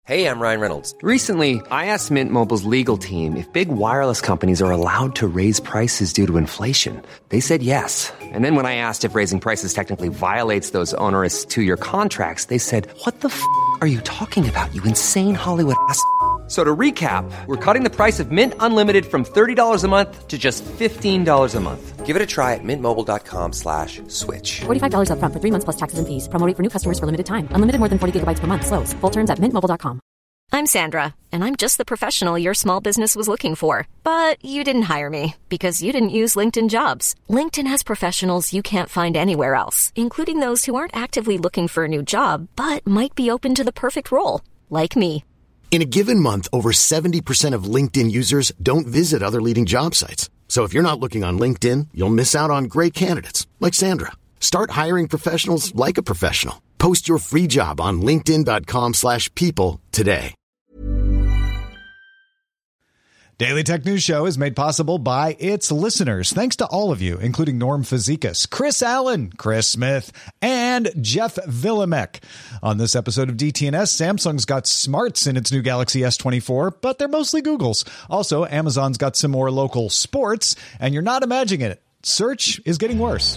Hey, I'm Ryan Reynolds. Recently, I asked Mint Mobile's legal team if big wireless companies are allowed to raise prices due to inflation. They said yes. And then when I asked if raising prices technically violates those onerous two-year contracts, they said, "What the f*** are you talking about, you insane Hollywood ass?" So to recap, we're cutting the price of Mint Unlimited from $30 a month to just $15 a month. Give it a try at mintmobile.com/switch. $45 up front for 3 months plus taxes and fees. Promo rate for new customers for limited time. Unlimited more than 40 gigabytes per month. Slows full terms at mintmobile.com. I'm Sandra, and I'm just the professional your small business was looking for. But you didn't hire me because you didn't use LinkedIn Jobs. LinkedIn has professionals you can't find anywhere else, including those who aren't actively looking for a new job, but might be open to the perfect role, like me. In a given month, over 70% of LinkedIn users don't visit other leading job sites. So if you're not looking on LinkedIn, you'll miss out on great candidates like Sandra. Start hiring professionals like a professional. Post your free job on linkedin.com/people today. Daily Tech News Show is made possible by its listeners. Thanks to all of you, including Norm Fazekas, Chris Allen, Chris Smith, and Jeff Villamek. On this episode of DTNS, Samsung's got smarts in its new Galaxy S24, but they're mostly Google's. Also, Amazon's got some more local sports, and you're not imagining it. Search is getting worse.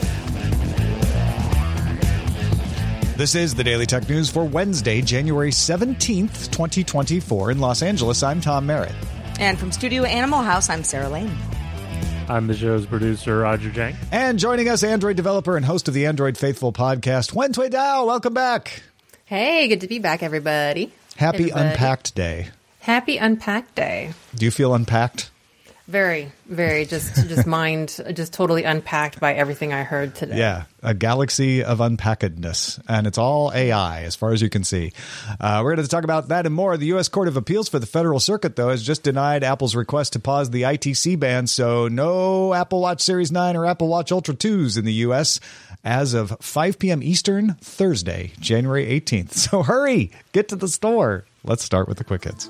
This is the Daily Tech News for Wednesday, January 17th, 2024. In Los Angeles, I'm Tom Merritt. And from Studio Animal House, I'm Sarah Lane. I'm the show's producer, Roger Jang. And joining us, Android developer and host of the Android Faithful podcast, Wen Tui Dao. Welcome back. Hey, good to be back, everybody. Happy Unpacked Day. Happy Unpacked Day. Do you feel unpacked? Very, very, just mind, just totally unpacked by everything I heard today. Yeah, a galaxy of unpackedness, and it's all AI as far as you can see. We're going to talk about that and more. The U.S. Court of Appeals for the Federal Circuit, though, has just denied Apple's request to pause the ITC ban, so no Apple Watch Series 9 or Apple Watch Ultra 2s in the U.S. as of 5 p.m. Eastern, Thursday, January 18th. So hurry, get to the store. Let's start with the quick hits.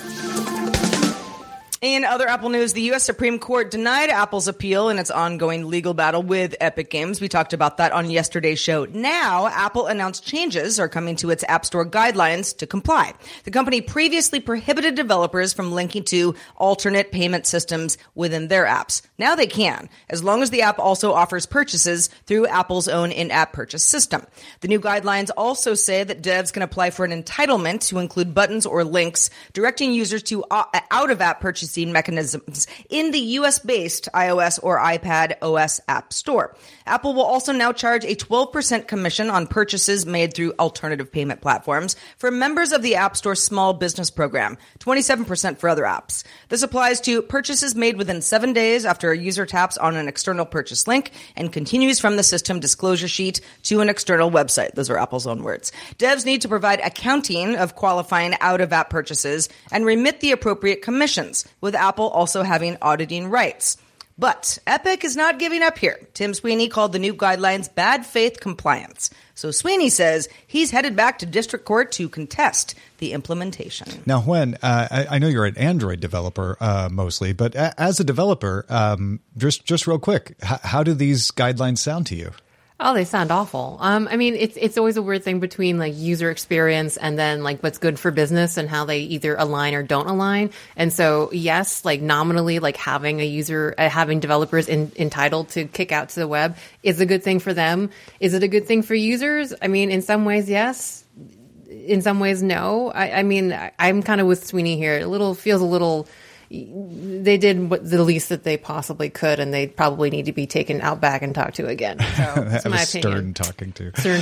In other Apple news, the U.S. Supreme Court denied Apple's appeal in its ongoing legal battle with Epic Games. We talked about that on yesterday's show. Now, Apple announced changes are coming to its App Store guidelines to comply. The company previously prohibited developers from linking to alternate payment systems within their apps. Now they can, as long as the app also offers purchases through Apple's own in-app purchase system. The new guidelines also say that devs can apply for an entitlement to include buttons or links directing users to out-of-app purchases mechanisms in the US-based iOS or iPad OS App Store. Apple will also now charge a 12% commission on purchases made through alternative payment platforms for members of the App Store Small Business Program, 27% for other apps. This applies to purchases made within 7 days after a user taps on an external purchase link and continues from the system disclosure sheet to an external website. Those are Apple's own words. Devs need to provide accounting of qualifying out-of-app purchases and remit the appropriate commissions, with Apple also having auditing rights. But Epic is not giving up here. Tim Sweeney called the new guidelines bad faith compliance. So Sweeney says he's headed back to district court to contest the implementation. Now, Wen, I know you're an Android developer mostly, but as a developer, just real quick, how do these guidelines sound to you? Oh, they sound awful. I mean, it's always a weird thing between like user experience and then like what's good for business and how they either align or don't align. And so, yes, like nominally, like having a user, having developers entitled to kick out to the web is a good thing for them. Is it a good thing for users? I mean, in some ways, yes. In some ways, no. I mean, I'm kind of with Sweeney here. Feels a little. They did the least that they possibly could, and they probably need to be taken out back and talked to again. So that's my opinion. Stern talking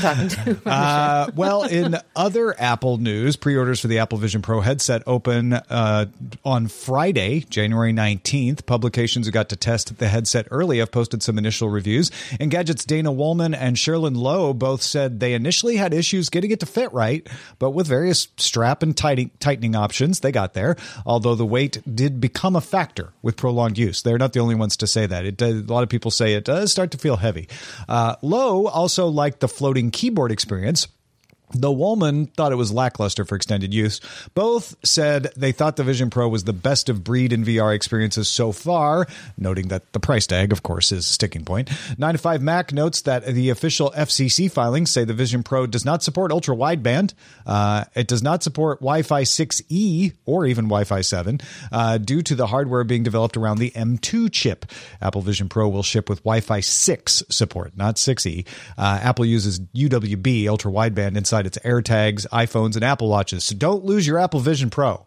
to. Well, in other Apple news, pre-orders for the Apple Vision Pro headset open on Friday, January 19th. Publications who got to test the headset early have posted some initial reviews. Engadget's Dana Wollman and Sherilyn Lowe both said they initially had issues getting it to fit right, but with various strap and tightening options, they got there, although the weight did become a factor with prolonged use. They're not the only ones to say that. A lot of people say it does start to feel heavy. Lowe also liked the floating keyboard experience, Though Woolman thought it was lackluster for extended use, both said they thought the Vision Pro was the best of breed in VR experiences so far, noting that the price tag, of course, is a sticking point. 9to5Mac notes that the official FCC filings say the Vision Pro does not support ultra-wideband. It does not support Wi-Fi 6E or even Wi-Fi 7 due to the hardware being developed around the M2 chip. Apple Vision Pro will ship with Wi-Fi 6 support, not 6E. Apple uses UWB, ultra-wideband, inside its AirTags, iPhones, and Apple Watches. So don't lose your Apple Vision Pro.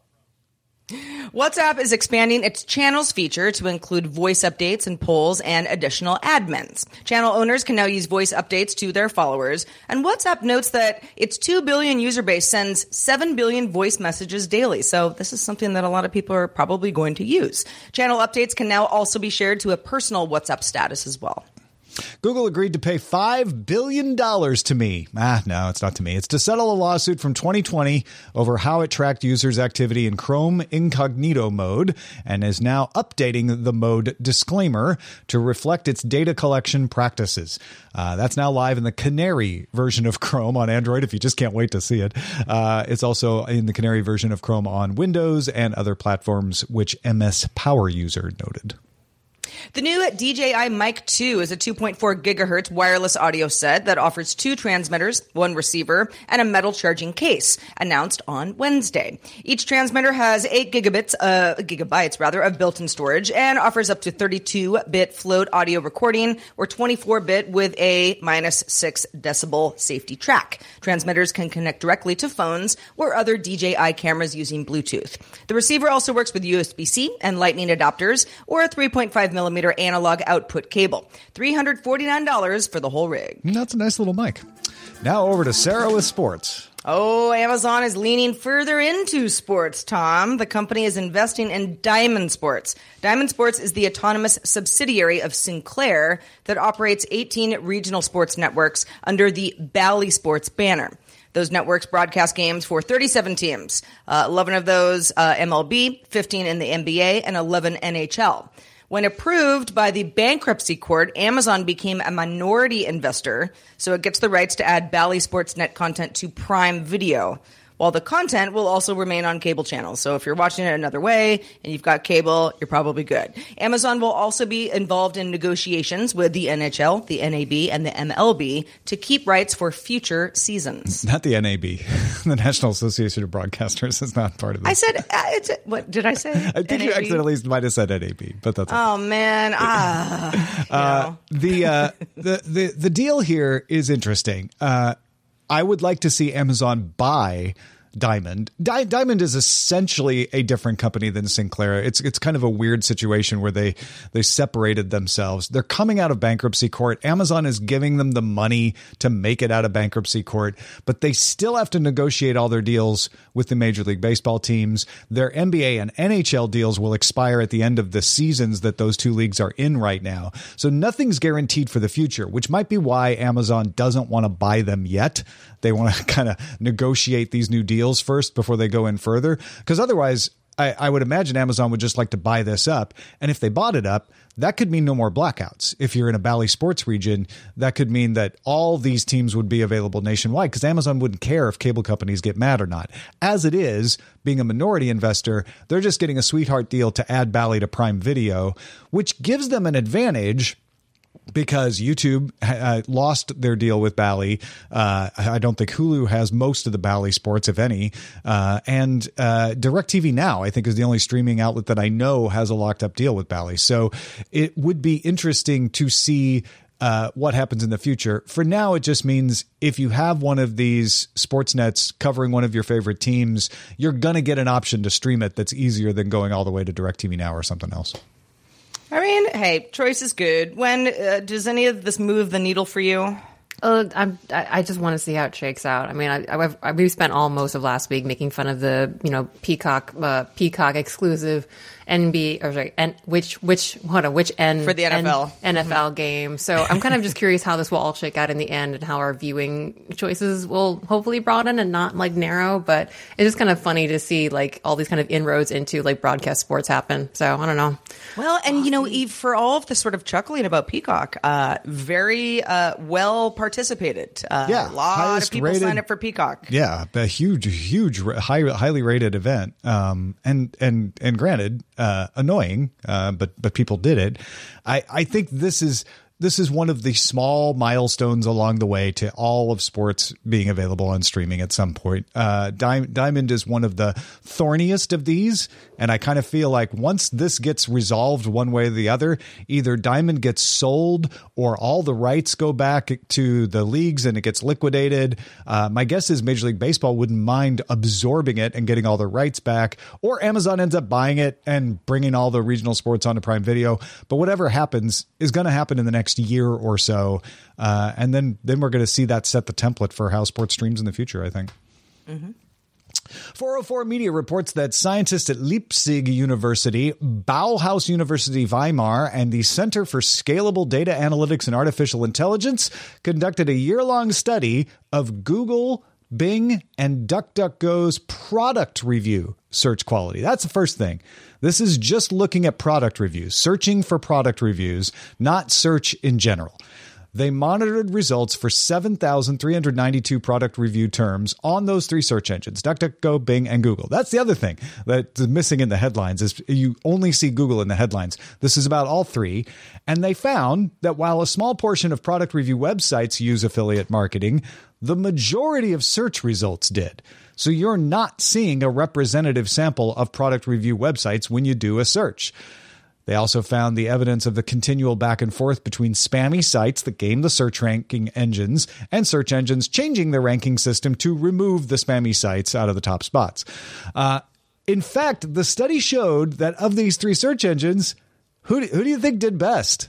WhatsApp is expanding its channels feature to include voice updates and polls and additional admins. Channel owners can now use voice updates to their followers, and WhatsApp notes that its 2 billion user base sends 7 billion voice messages daily. So this is something that a lot of people are probably going to use. Channel updates can now also be shared to a personal WhatsApp status as well. Google agreed to pay $5 billion to me. No, it's not to me. It's to settle a lawsuit from 2020 over how it tracked users' activity in Chrome incognito mode and is now updating the mode disclaimer to reflect its data collection practices. That's now live in the Canary version of Chrome on Android, if you just can't wait to see it. It's also in the Canary version of Chrome on Windows and other platforms, which MS Power User noted. The new DJI Mic 2 is a 2.4 gigahertz wireless audio set that offers 2 transmitters, 1 receiver, and a metal charging case, announced on Wednesday. Each transmitter has 8 gigabytes of built-in storage and offers up to 32-bit float audio recording or 24-bit with a -6 decibel safety track. Transmitters can connect directly to phones or other DJI cameras using Bluetooth. The receiver also works with USB-C and Lightning adapters or a 3.5mm analog output cable. $349 for the whole rig. That's a nice little mic. Now over to Sarah with sports. Oh, Amazon is leaning further into sports, Tom. The company is investing in Diamond Sports. Diamond Sports is the autonomous subsidiary of Sinclair that operates 18 regional sports networks under the Bally Sports banner. Those networks broadcast games for 37 teams, 11 of those MLB, 15 in the NBA, and 11 NHL. When approved by the bankruptcy court, Amazon became a minority investor, so it gets the rights to add Bally Sportsnet content to Prime Video, while the content will also remain on cable channels. So if you're watching it another way and you've got cable, you're probably good. Amazon will also be involved in negotiations with the NHL, the NAB, and the MLB to keep rights for future seasons. Not the NAB. The National Association of Broadcasters is not part of this. I said, what did I say? I think you accidentally might have said NAB, but that's okay. Oh, man. The deal here is interesting. I would like to see Amazon buy Diamond. Diamond is essentially a different company than Sinclair. It's kind of a weird situation where they separated themselves. They're coming out of bankruptcy court. Amazon is giving them the money to make it out of bankruptcy court, but they still have to negotiate all their deals with the Major League Baseball teams. Their NBA and NHL deals will expire at the end of the seasons that those two leagues are in right now. So nothing's guaranteed for the future, which might be why Amazon doesn't want to buy them yet. They want to kind of negotiate these new deals first before they go in further. Because otherwise, I would imagine Amazon would just like to buy this up. And if they bought it up, that could mean no more blackouts. If you're in a Bally Sports region, that could mean that all these teams would be available nationwide because Amazon wouldn't care if cable companies get mad or not. As it is, being a minority investor, they're just getting a sweetheart deal to add Bally to Prime Video, which gives them an advantage because YouTube lost their deal with Bally. I don't think Hulu has most of the Bally sports, if any. And DirecTV Now, I think, is the only streaming outlet that I know has a locked up deal with Bally. So it would be interesting to see what happens in the future. For now, it just means if you have one of these sports nets covering one of your favorite teams, you're going to get an option to stream it that's easier than going all the way to DirecTV Now or something else. I mean, hey, choice is good. When does any of this move the needle for you? I just want to see how it shakes out. I mean, we spent most of last week making fun of the Peacock exclusive which end for the NFL game. So I'm kind of just curious how this will all shake out in the end and how our viewing choices will hopefully broaden and not narrow. But it's just kind of funny to see all these kind of inroads into broadcast sports happen. So I don't know. Well, and Eve, for all of the sort of chuckling about Peacock, very well participated. A lot of people signed up for Peacock. Yeah, a huge, highly rated event. And granted, annoying, but people did it. I think this is one of the small milestones along the way to all of sports being available on streaming at some point. Diamond is one of the thorniest of these, and I kind of feel like once this gets resolved one way or the other, either Diamond gets sold or all the rights go back to the leagues and it gets liquidated. My guess is Major League Baseball wouldn't mind absorbing it and getting all the rights back, or Amazon ends up buying it and bringing all the regional sports onto Prime Video. But whatever happens is going to happen in the next year or so, and then we're going to see that set the template for how sports streams in the future, I think. 404 Media reports that scientists at Leipzig University, Bauhaus University Weimar, and the Center for Scalable Data Analytics and Artificial Intelligence conducted a year-long study of Google, Bing, and DuckDuckGo's product review search quality. That's the first thing. This is just looking at product reviews, searching for product reviews, not search in general. They monitored results for 7,392 product review terms on those three search engines, DuckDuckGo, Bing, and Google. That's the other thing that's missing in the headlines is you only see Google in the headlines. This is about all three. And they found that while a small portion of product review websites use affiliate marketing, the majority of search results did. So you're not seeing a representative sample of product review websites when you do a search. They also found the evidence of the continual back and forth between spammy sites that game the search ranking engines and search engines changing their ranking system to remove the spammy sites out of the top spots. In fact, the study showed that of these three search engines, who do you think did best?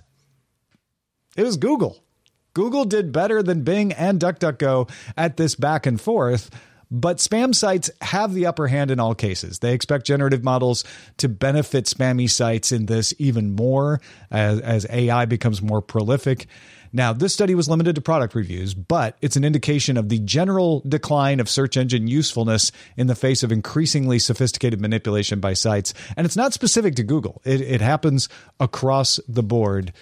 It was Google. Google did better than Bing and DuckDuckGo at this back and forth. But spam sites have the upper hand in all cases. They expect generative models to benefit spammy sites in this even more as AI becomes more prolific. Now, this study was limited to product reviews, but it's an indication of the general decline of search engine usefulness in the face of increasingly sophisticated manipulation by sites. And it's not specific to Google. It happens across the board.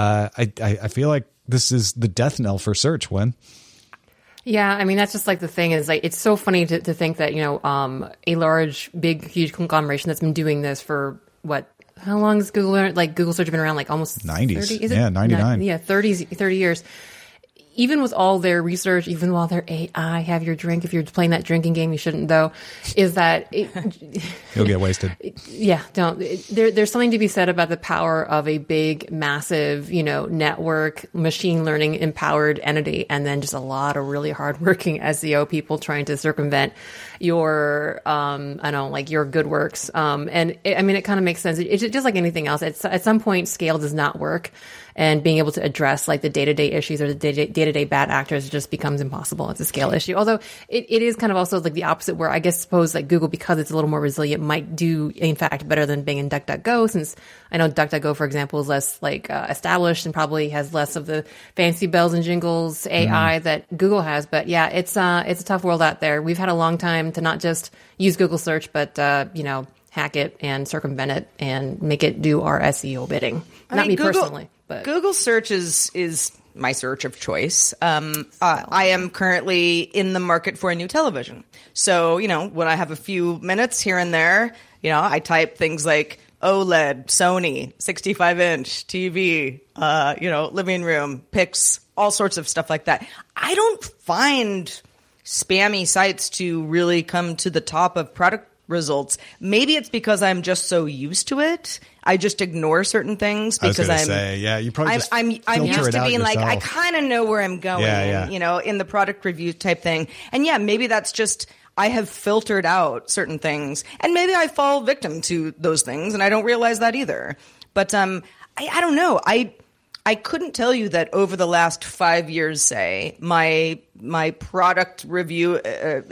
I feel like this is the death knell for search, Wen. Yeah, I mean, that's just like the thing is like, it's so funny to think that, you know, a large, big, huge conglomeration that's been doing this for how long has Google search been around? Like almost 90s. 30? Is it? Yeah, 99. 30 years. Even with all their research, even while their AI, have your drink, if you're playing that drinking game, you shouldn't though, is that you'll get wasted. Yeah, don't. There's something to be said about the power of a big, massive, you know, network, machine learning empowered entity, and then just a lot of really hardworking SEO people trying to circumvent your, your good works. It kind of makes sense. It's just like anything else. At some point, scale does not work. And being able to address like the day-to-day issues or the day-to-day bad actors just becomes impossible. It's a scale issue. Although it is kind of also like the opposite where I suppose like Google, because it's a little more resilient, might do in fact better than Bing and DuckDuckGo, since I know DuckDuckGo, for example, is less established and probably has less of the fancy bells and jingles AI that Google has. But yeah, it's a tough world out there. We've had a long time to not just use Google search, but hack it and circumvent it and make it do our SEO bidding. Not me personally. But Google search is my search of choice. I am currently in the market for a new television. So, when I have a few minutes here and there, I type things like OLED, Sony, 65-inch TV, living room, pics, all sorts of stuff like that. I don't find spammy sites to really come to the top of product results. Maybe it's because I'm just so used to it. I just ignore certain things because you probably just I'm used to being like, I kind of know where I'm going, in the product review type thing. And yeah, maybe that's just, I have filtered out certain things and maybe I fall victim to those things and I don't realize that either. But I don't know. I couldn't tell you that over the last 5 years, say, my product review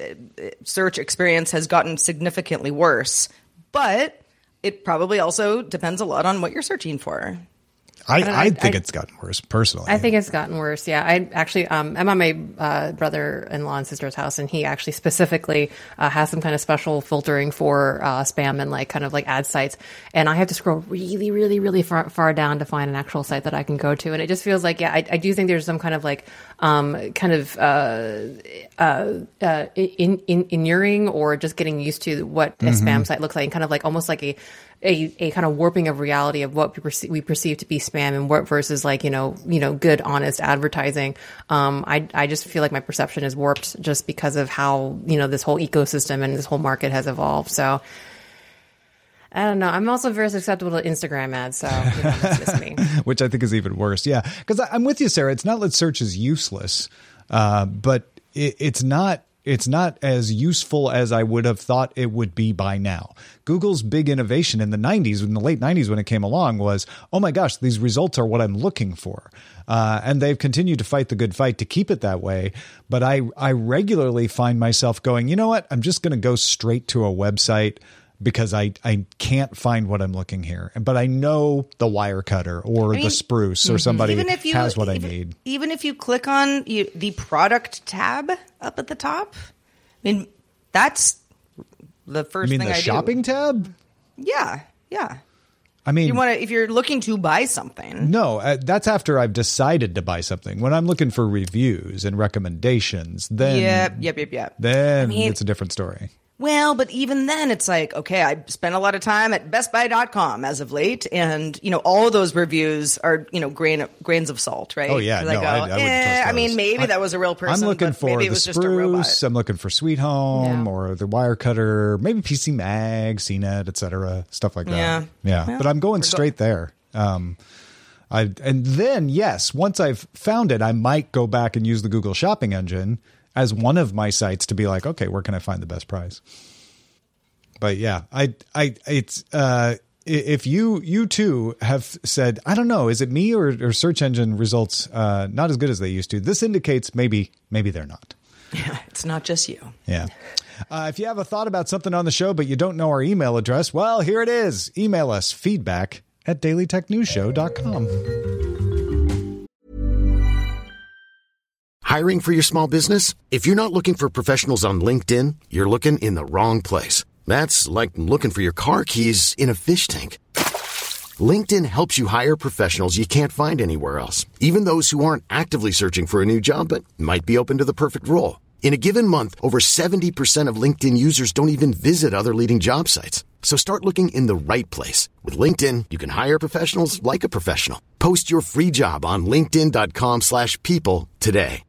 search experience has gotten significantly worse. But it probably also depends a lot on what you're searching for. I think it's gotten worse personally. I think it's gotten worse. Yeah. I actually, I'm at my brother-in-law and sister's house, and he actually specifically has some kind of special filtering for spam and like kind of like ad sites. And I have to scroll really, really, really far down to find an actual site that I can go to. And it just feels like, yeah, I do think there's some kind of like inuring or just getting used to what a spam site looks like, and kind of like almost like a kind of warping of reality of what we perceive to be spam and what versus like, good, honest advertising. I just feel like my perception is warped just because of how, this whole ecosystem and this whole market has evolved. So I don't know. I'm also very susceptible to Instagram ads, so that's just me. Which I think is even worse. Yeah, because I'm with you, Sarah. It's not that search is useless, but it's not as useful as I would have thought it would be by now. Google's big innovation in the late 90s when it came along was, oh my gosh, these results are what I'm looking for. And they've continued to fight the good fight to keep it that way. But I regularly find myself going, you know what? I'm just going to go straight to a website because I can't find what I'm looking here. But I know the Wirecutter or the Spruce or somebody has what I need. Even if you click on the product tab up at the top, I mean, that's the first thing I do. You mean the shopping tab? Yeah. I mean, if you're looking to buy something. No, that's after I've decided to buy something. When I'm looking for reviews and recommendations, then Yep. Then it's a different story. Well, but even then, it's like, okay, I spent a lot of time at BestBuy.com as of late, and all of those reviews are grains of salt, right? Oh yeah, I wouldn't trust those. I mean, maybe that was a real person. I'm looking for maybe the it was just a robot. Spruce. I'm looking for Sweet Home or the Wirecutter, maybe PC Mag, CNET, etc., stuff like that. Yeah. Well, but I'm going straight there. And then once I've found it, I might go back and use the Google Shopping Engine as one of my sites to be like, okay, where can I find the best price? But yeah, it's if you too have said, I don't know, is it me or search engine results not as good as they used to? This indicates maybe they're not. Yeah, it's not just you. Yeah. If you have a thought about something on the show, but you don't know our email address, well, here it is. Email us feedback@dailytechnewsshow.com. Hiring for your small business? If you're not looking for professionals on LinkedIn, you're looking in the wrong place. That's like looking for your car keys in a fish tank. LinkedIn helps you hire professionals you can't find anywhere else, even those who aren't actively searching for a new job but might be open to the perfect role. In a given month, over 70% of LinkedIn users don't even visit other leading job sites. So start looking in the right place. With LinkedIn, you can hire professionals like a professional. Post your free job on linkedin.com/people today.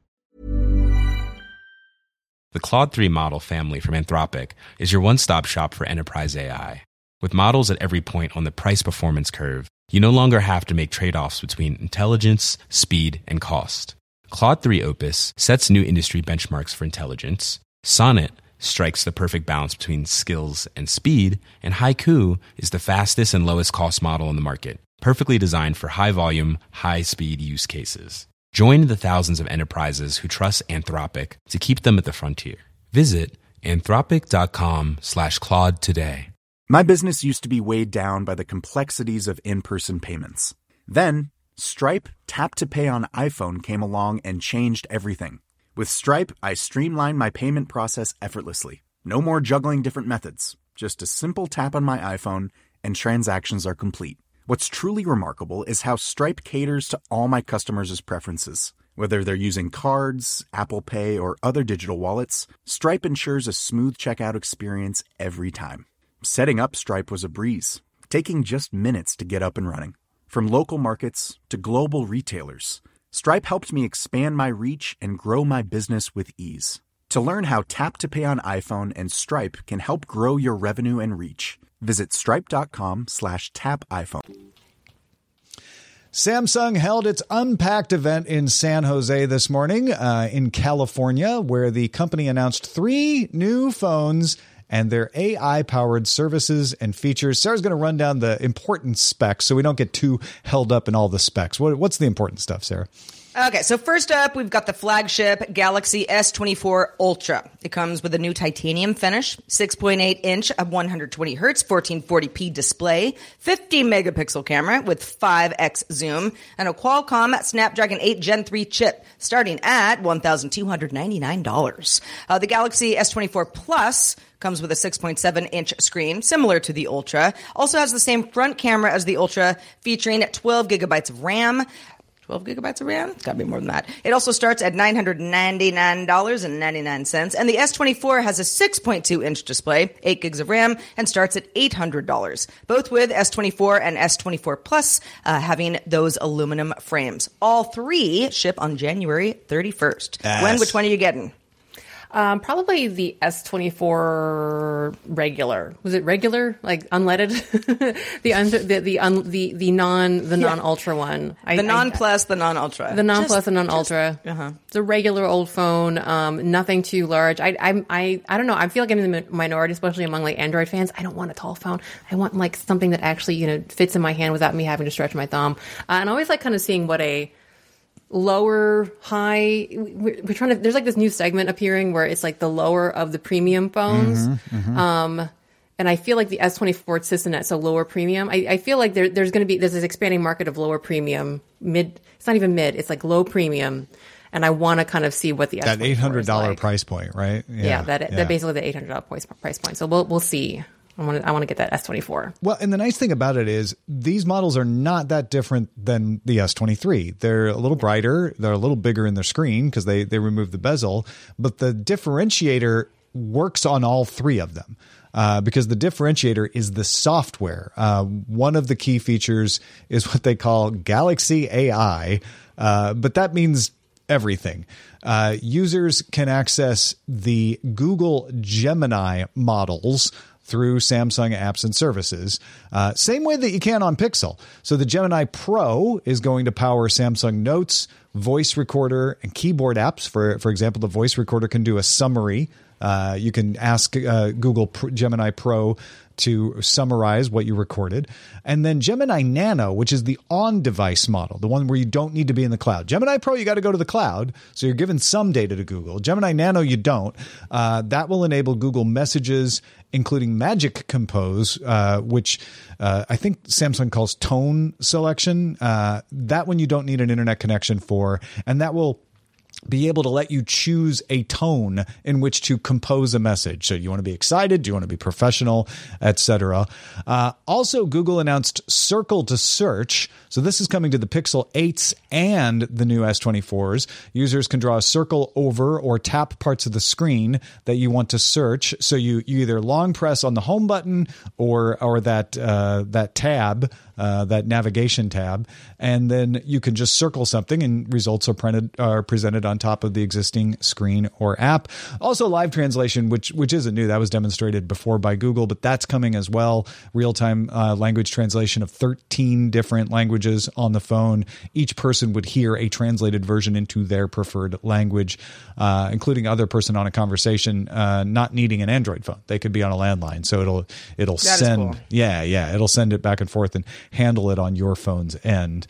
The Claude 3 model family from Anthropic is your one-stop shop for enterprise AI. With models at every point on the price-performance curve, you no longer have to make trade-offs between intelligence, speed, and cost. Claude 3 Opus sets new industry benchmarks for intelligence. Sonnet strikes the perfect balance between skills and speed. And Haiku is the fastest and lowest cost model in the market, perfectly designed for high-volume, high-speed use cases. Join the thousands of enterprises who trust Anthropic to keep them at the frontier. Visit anthropic.com/Claude today. My business used to be weighed down by the complexities of in-person payments. Then, Stripe Tap to Pay on iPhone came along and changed everything. With Stripe, I streamlined my payment process effortlessly. No more juggling different methods. Just a simple tap on my iPhone and transactions are complete. What's truly remarkable is how Stripe caters to all my customers' preferences. Whether they're using cards, Apple Pay, or other digital wallets, Stripe ensures a smooth checkout experience every time. Setting up Stripe was a breeze, taking just minutes to get up and running. From local markets to global retailers, Stripe helped me expand my reach and grow my business with ease. To learn how Tap to Pay on iPhone and Stripe can help grow your revenue and reach, visit stripe.com/tapiphone. Samsung held its Unpacked event in San Jose this morning in California, where the company announced 3 new phones and their AI-powered services and features. Sarah's going to run down the important specs so we don't get too held up in all the specs. What's the important stuff, Sarah? Okay, so first up, we've got the flagship Galaxy S24 Ultra. It comes with a new titanium finish, 6.8-inch of 120 hertz, 1440p display, 50-megapixel camera with 5x zoom, and a Qualcomm Snapdragon 8 Gen 3 chip, starting at $1,299. The Galaxy S24 Plus comes with a 6.7-inch screen, similar to the Ultra. Also has the same front camera as the Ultra, featuring 12 gigabytes of RAM. 12 gigabytes of RAM? It's got to be more than that. It also starts at $999.99. And the S24 has a 6.2-inch display, 8 gigs of RAM, and starts at $800. Both with S24 and S24 Plus having those aluminum frames. All three ship on January 31st. Yes. Which one are you getting? Probably the S24 regular. Was it regular? Like unleaded? the non-ultra one. The non-plus, the non-ultra. The non-plus, the non-ultra. It's a regular old phone. Nothing too large. I don't know. I feel like I'm in the minority, especially among like Android fans. I don't want a tall phone. I want like something that actually, fits in my hand without me having to stretch my thumb. And I always like kind of seeing what a lower, high, we're trying to, there's like this new segment appearing where it's like the lower of the premium phones. And I feel like the S24 sits in that, so lower premium. I feel like there's going to be, there's this expanding market of lower premium, it's not even mid, it's like low premium. And I want to kind of see what the that S24 $800 price point, right? Yeah, that basically the $800 price point. So we'll see. I want to get that S24. Well, and the nice thing about it is these models are not that different than the S23. They're a little brighter. They're a little bigger in their screen because they remove the bezel. But the differentiator works on all three of them because the differentiator is the software. One of the key features is what they call Galaxy AI, but that means everything. Users can access the Google Gemini models through Samsung apps and services, same way that you can on Pixel. So the Gemini Pro is going to power Samsung Notes, voice recorder, and keyboard apps. For example, the voice recorder can do a summary. You can ask Google Gemini Pro to summarize what you recorded. And then Gemini Nano, which is the on-device model, the one where you don't need to be in the cloud. Gemini Pro, you got to go to the cloud, so you're giving some data to Google. Gemini Nano, you don't. That will enable Google Messages, including Magic Compose, which I think Samsung calls tone selection. That one you don't need an internet connection for, and that will be able to let you choose a tone in which to compose a message. So you want to be excited? Do you want to be professional, etc.? Also, Google announced Circle to Search. So this is coming to the Pixel 8s and the new S24s. Users can draw a circle over or tap parts of the screen that you want to search. So you either long press on the home button or that tab, that navigation tab, and then you can just circle something and results are presented on top of the existing screen or app. Also live translation, which isn't new. That was demonstrated before by Google, but that's coming as well. Real-time language translation of 13 different languages on the phone. Each person would hear a translated version into their preferred language, including other person on a conversation, not needing an Android phone. They could be on a landline. So it'll send, cool. It'll send it back and forth and handle it on your phone's end.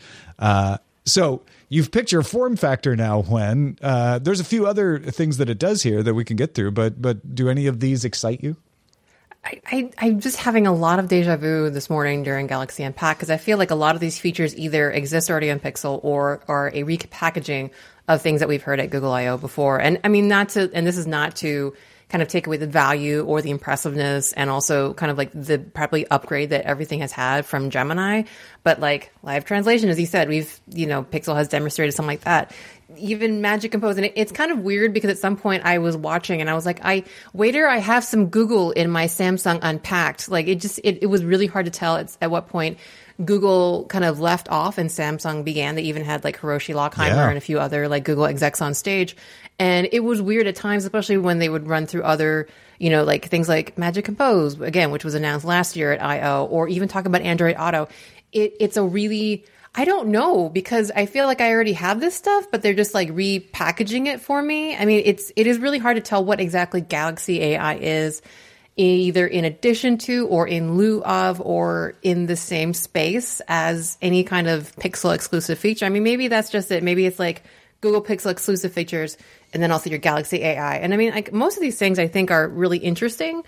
So you've picked your form factor now, Gwen. There's a few other things that it does here that we can get through, but do any of these excite you? I'm just having a lot of deja vu this morning during Galaxy Unpacked because I feel like a lot of these features either exist already on Pixel or are a repackaging of things that we've heard at Google I/O before. And I mean, this is not to kind of take away the value or the impressiveness and also kind of like the probably upgrade that everything has had from Gemini. But like live translation, as you said, Pixel has demonstrated something like that. Even Magic Compose. And it's kind of weird because at some point I was watching and I was like, I have some Google in my Samsung Unpacked. Like it was really hard to tell at what point Google kind of left off and Samsung began. They even had like Hiroshi Lockheimer and a few other like Google execs on stage. And it was weird at times, especially when they would run through other, like things like Magic Compose, again, which was announced last year at I/O, or even talk about Android Auto. It's a really, I don't know, because I feel like I already have this stuff, but they're just like repackaging it for me. I mean, it is really hard to tell what exactly Galaxy AI is, either in addition to or in lieu of or in the same space as any kind of Pixel exclusive feature. I mean, maybe that's just it. Maybe it's like Google Pixel exclusive features, and then also your Galaxy AI. And I mean, like, most of these things I think are really interesting.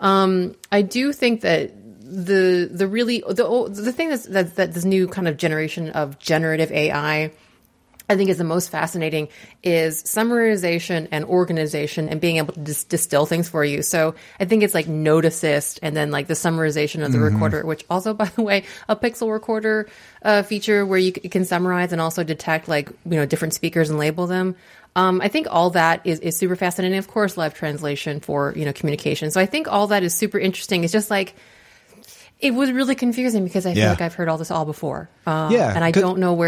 I do think that the thing that this new kind of generation of generative AI I think is the most fascinating is summarization and organization and being able to distill things for you. So I think it's like Note Assist and then like the summarization of the recorder, which also, by the way, a Pixel recorder feature where you can summarize and also detect like, different speakers and label them. I think all that is super fascinating. Of course, live translation for, communication. So I think all that is super interesting. It's just like, it was really confusing because I feel like I've heard all this all before. And I don't know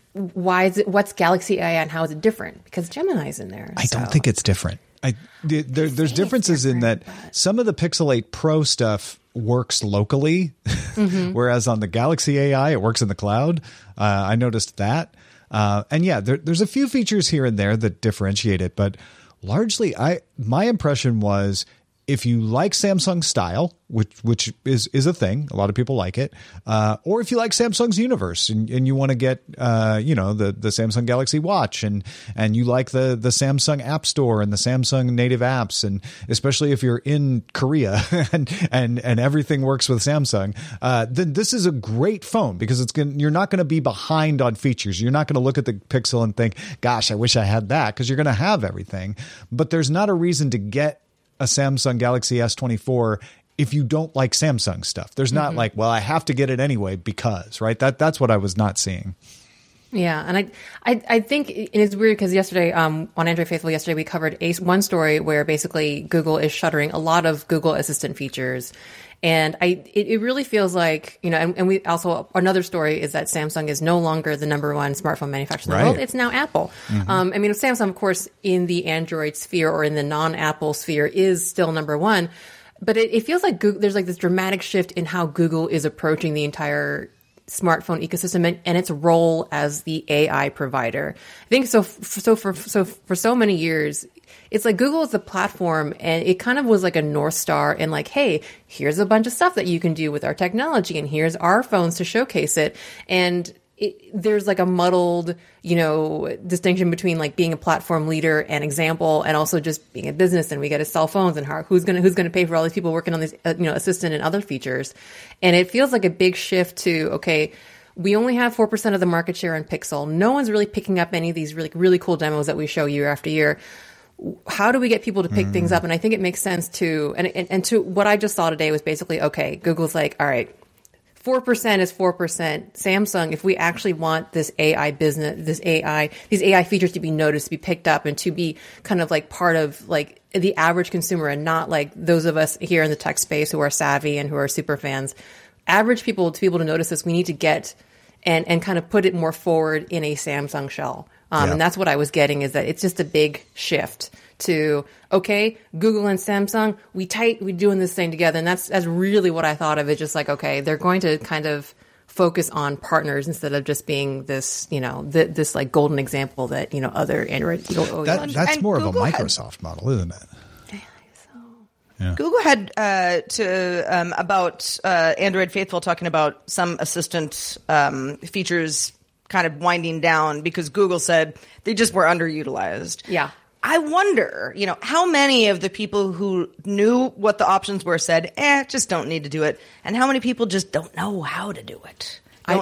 what's Galaxy AI and how is it different? Because Gemini's in there. I don't think it's different. There's differences in that some of the Pixel 8 Pro stuff works locally, whereas on the Galaxy AI, it works in the cloud. I noticed that. There's a few features here and there that differentiate it, but largely my impression was if you like Samsung style, which is a thing, a lot of people like it, or if you like Samsung's universe and you want to get the Samsung Galaxy Watch and you like the Samsung App Store and the Samsung native apps, and especially if you're in Korea and everything works with Samsung, then this is a great phone because you're not going to be behind on features. You're not going to look at the Pixel and think, gosh, I wish I had that, because you're going to have everything. But there's not a reason to get a Samsung Galaxy S24 if you don't like Samsung stuff. There's not like, well, I have to get it anyway because, right? That's what I was not seeing. Yeah, and I think it's weird because yesterday on Android Faithful we covered one story where basically Google is shuttering a lot of Google Assistant features. And it really feels like, and we also, another story is that Samsung is no longer the number one smartphone manufacturer in the world. It's now Apple. Samsung, of course, in the Android sphere or in the non-Apple sphere is still number one. But it feels like there's like this dramatic shift in how Google is approaching the entire smartphone ecosystem and its role as the AI provider. I think for so many years, it's like Google is the platform, and it kind of was like a North Star and like, hey, here's a bunch of stuff that you can do with our technology, and here's our phones to showcase it. And there's like a muddled, distinction between like being a platform leader and example, and also just being a business, and we got to sell phones, and who's gonna pay for all these people working on these, assistant and other features. And it feels like a big shift to, okay, we only have 4% of the market share on Pixel. No one's really picking up any of these really, really cool demos that we show year after year. How do we get people to pick things up? And I think it makes sense to, and to what I just saw today was basically, okay, Google's like, all right, 4% is 4%. Samsung, if we actually want this AI business, these AI features to be noticed, to be picked up, and to be kind of like part of like the average consumer and not like those of us here in the tech space who are savvy and who are super fans, average people, to be able to notice this, we need to get and kind of put it more forward in a Samsung shell. And that's what I was getting, is that it's just a big shift to, okay, Google and Samsung, we doing this thing together. And that's really what I thought of it. Just like, okay, they're going to kind of focus on partners instead of just being this, this like golden example that, other Android. That's more Google of a Microsoft model, isn't it? Yeah. Google had about Android Faithful talking about some assistant features kind of winding down because Google said they just were underutilized. Yeah. I wonder, how many of the people who knew what the options were said, just don't need to do it, and how many people just don't know how to do it.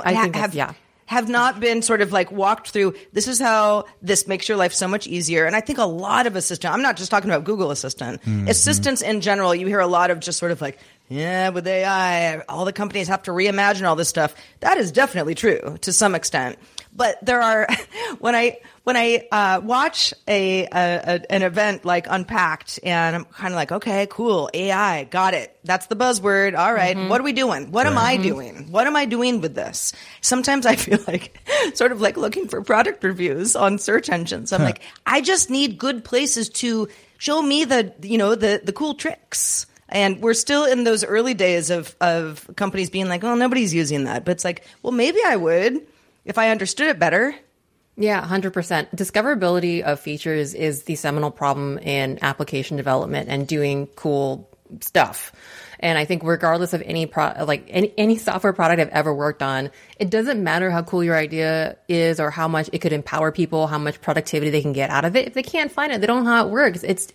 Have not been sort of like walked through, this is how this makes your life so much easier. And I think a lot of assistants, I'm not just talking about Google Assistant, assistants in general, you hear a lot of just sort of like, with AI, all the companies have to reimagine all this stuff. That is definitely true to some extent. But there are, when I watch an event like Unpacked, and I'm kind of like, okay, cool, AI, got it. That's the buzzword. All right, what are we doing? What am I doing? What am I doing with this? Sometimes I feel like sort of like looking for product reviews on search engines. I'm like, I just need good places to show me the cool tricks. And we're still in those early days of companies being like, oh, nobody's using that. But it's like, well, maybe I would if I understood it better. Yeah, 100%. Discoverability of features is the seminal problem in application development and doing cool stuff. And I think regardless of any any software product I've ever worked on, it doesn't matter how cool your idea is or how much it could empower people, how much productivity they can get out of it. If they can't find it, they don't know how it works. It's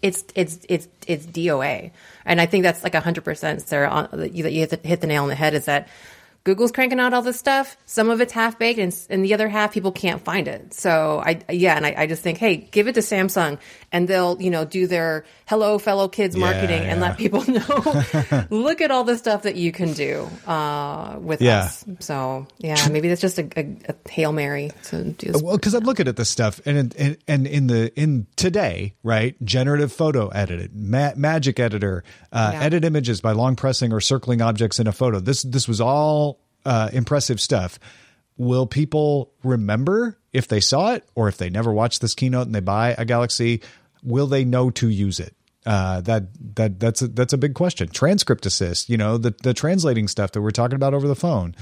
DOA. And I think that's like 100%, Sarah, that you hit the nail on the head, is that Google's cranking out all this stuff. Some of it's half baked, and the other half people can't find it. So I just think, hey, give it to Samsung, and they'll do their hello fellow kids marketing and let people know. Look at all the stuff that you can do with us. So maybe that's just a Hail Mary to do this. Well, because I'm looking at this stuff, and in today, right? Generative photo editing, Magic Editor, edit images by long pressing or circling objects in a photo. This was all impressive stuff. Will people remember if they saw it, or if they never watched this keynote and they buy a Galaxy, will they know to use it? That's a big question. Transcript Assist, the translating stuff that we're talking about over the phone.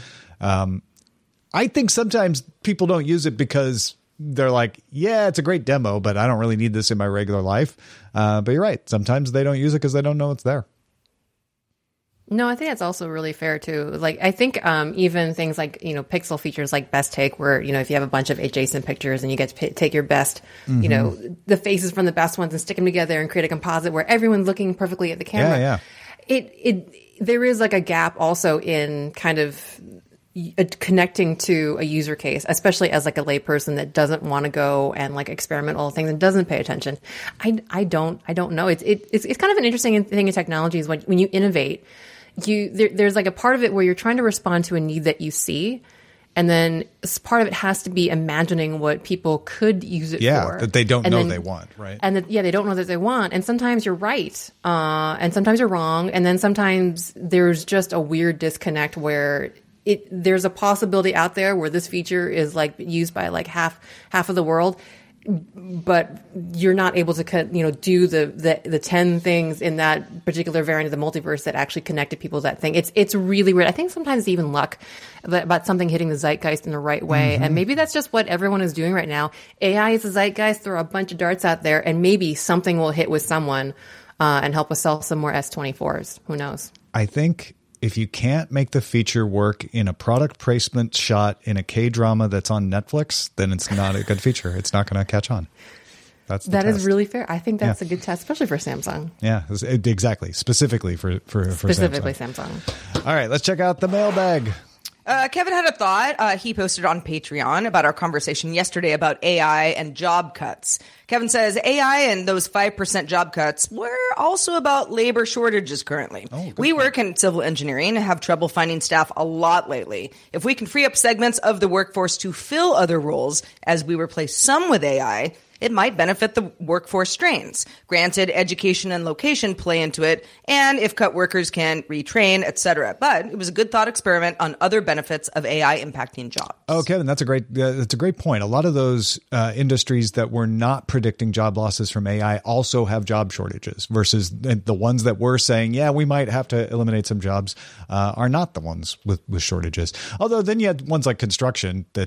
I think sometimes people don't use it because they're like, yeah, it's a great demo, but I don't really need this in my regular life. But you're right. Sometimes they don't use it because they don't know it's there. No, I think that's also really fair too. Like, I think even things like, pixel features like Best Take, where, if you have a bunch of adjacent pictures and you get to take your best, the faces from the best ones and stick them together and create a composite where everyone's looking perfectly at the camera. There is like a gap also in kind of connecting to a user case, especially as like a layperson that doesn't want to go and like experiment all the things and doesn't pay attention. I don't know. It's kind of an interesting thing in technology is when you innovate, there's like a part of it where you're trying to respond to a need that you see. And then part of it has to be imagining what people could use it for. Yeah, that they don't know they want, right? And they don't know that they want. And sometimes you're right, and sometimes you're wrong. And then sometimes there's just a weird disconnect where there's a possibility out there where this feature is like used by like half of the world, but you're not able to do the 10 things in that particular variant of the multiverse that actually connected people to that thing. It's really weird. I think sometimes it's even luck about something hitting the zeitgeist in the right way. And maybe that's just what everyone is doing right now. AI is the zeitgeist. Throw a bunch of darts out there and maybe something will hit with someone and help us sell some more S24s. Who knows? I think if you can't make the feature work in a product placement shot in a K-drama that's on Netflix, then it's not a good feature. It's not going to catch on. That is really fair. I think that's a good test, especially for Samsung. Yeah, exactly. Specifically for Samsung. All right, let's check out the mailbag. Kevin had a thought he posted on Patreon about our conversation yesterday about AI and job cuts. Kevin says AI and those 5% job cuts were also about labor shortages currently. We work in civil engineering and have trouble finding staff a lot lately. If we can free up segments of the workforce to fill other roles as we replace some with AI, it might benefit the workforce strains. Granted, education and location play into it, and if cut workers can retrain, etc. But it was a good thought experiment on other benefits of AI impacting jobs. Oh, Kevin, that's a great point. A lot of those industries that were not predicting job losses from AI also have job shortages, versus the ones that were saying, yeah, we might have to eliminate some jobs, are not the ones with shortages. Although then you had ones like construction that,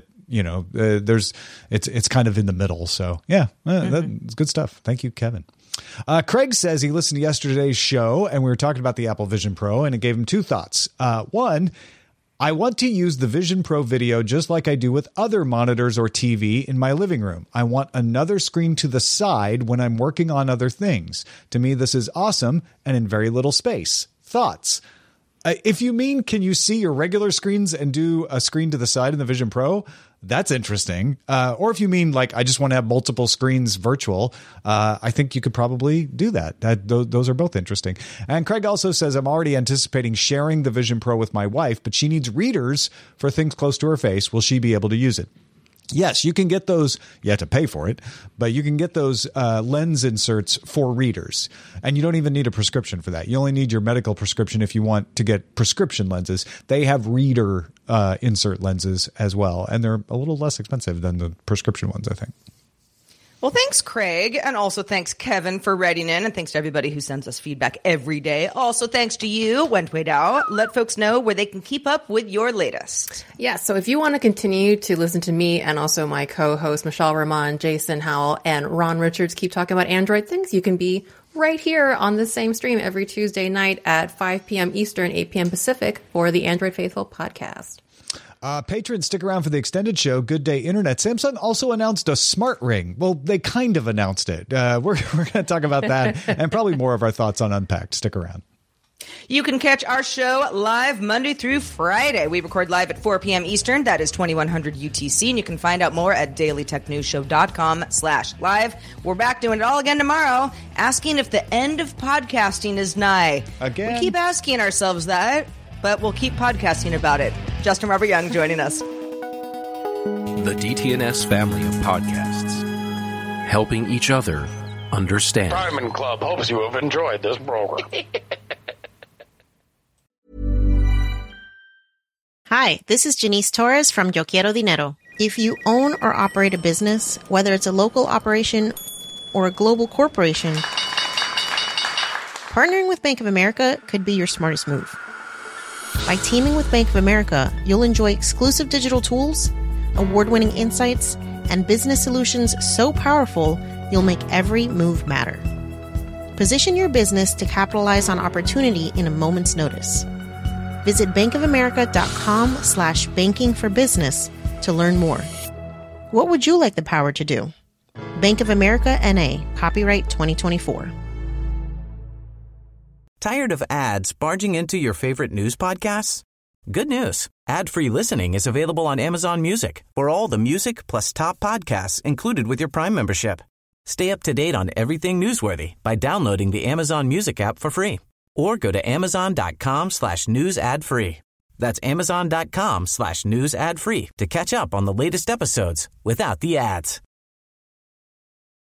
it's kind of in the middle. So that's good stuff. Thank you, Kevin. Craig says he listened to yesterday's show and we were talking about the Apple Vision Pro, and it gave him two thoughts. One, I want to use the Vision Pro video just like I do with other monitors or TV in my living room. I want another screen to the side when I'm working on other things. To me, this is awesome and in very little space. Thoughts? If you mean, can you see your regular screens and do a screen to the side in the Vision Pro? That's interesting. Or if you mean like, I just want to have multiple screens virtual, I think you could probably do that. Those are both interesting. And Craig also says, I'm already anticipating sharing the Vision Pro with my wife, but she needs readers for things close to her face. Will she be able to use it? Yes, you can get those. You have to pay for it, but you can get those lens inserts for readers. And you don't even need a prescription for that. You only need your medical prescription if you want to get prescription lenses. They have reader insert lenses as well, and they're a little less expensive than the prescription ones, I think. Well, thanks, Craig. And also thanks, Kevin, for writing in. And thanks to everybody who sends us feedback every day. Also, thanks to you, Wentway Dao. Let folks know where they can keep up with your latest. Yeah, so if you want to continue to listen to me and also my co-host, Michelle Rahman, Jason Howell, and Ron Richards keep talking about Android things, you can be right here on the same stream every Tuesday night at 5 p.m. Eastern, 8 p.m. Pacific for the Android Faithful podcast. Patrons, stick around for the extended show, Good Day Internet. Samsung also announced a smart ring. Well, they kind of announced it. We're going to talk about that and probably more of our thoughts on Unpacked. Stick around. You can catch our show live Monday through Friday. We record live at 4 p.m. Eastern. That is 2100 UTC. And you can find out more at dailytechnewsshow.com/live. We're back doing it all again tomorrow, asking if the end of podcasting is nigh. Again? We keep asking ourselves that, but we'll keep podcasting about it. Justin Robert Young joining us. The DTNS family of podcasts, helping each other understand. Diamond Club hopes you have enjoyed this program. Hi, this is Janice Torres from Yo Quiero Dinero. If you own or operate a business, whether it's a local operation or a global corporation, partnering with Bank of America could be your smartest move. By teaming with Bank of America, you'll enjoy exclusive digital tools, award-winning insights, and business solutions so powerful, you'll make every move matter. Position your business to capitalize on opportunity in a moment's notice. Visit bankofamerica.com/banking for business to learn more. What would you like the power to do? Bank of America N.A., copyright 2024. Tired of ads barging into your favorite news podcasts? Good news. Ad-free listening is available on Amazon Music for all the music plus top podcasts included with your Prime membership. Stay up to date on everything newsworthy by downloading the Amazon Music app for free. Or go to amazon.com/news ad free. That's amazon.com/news ad free to catch up on the latest episodes without the ads.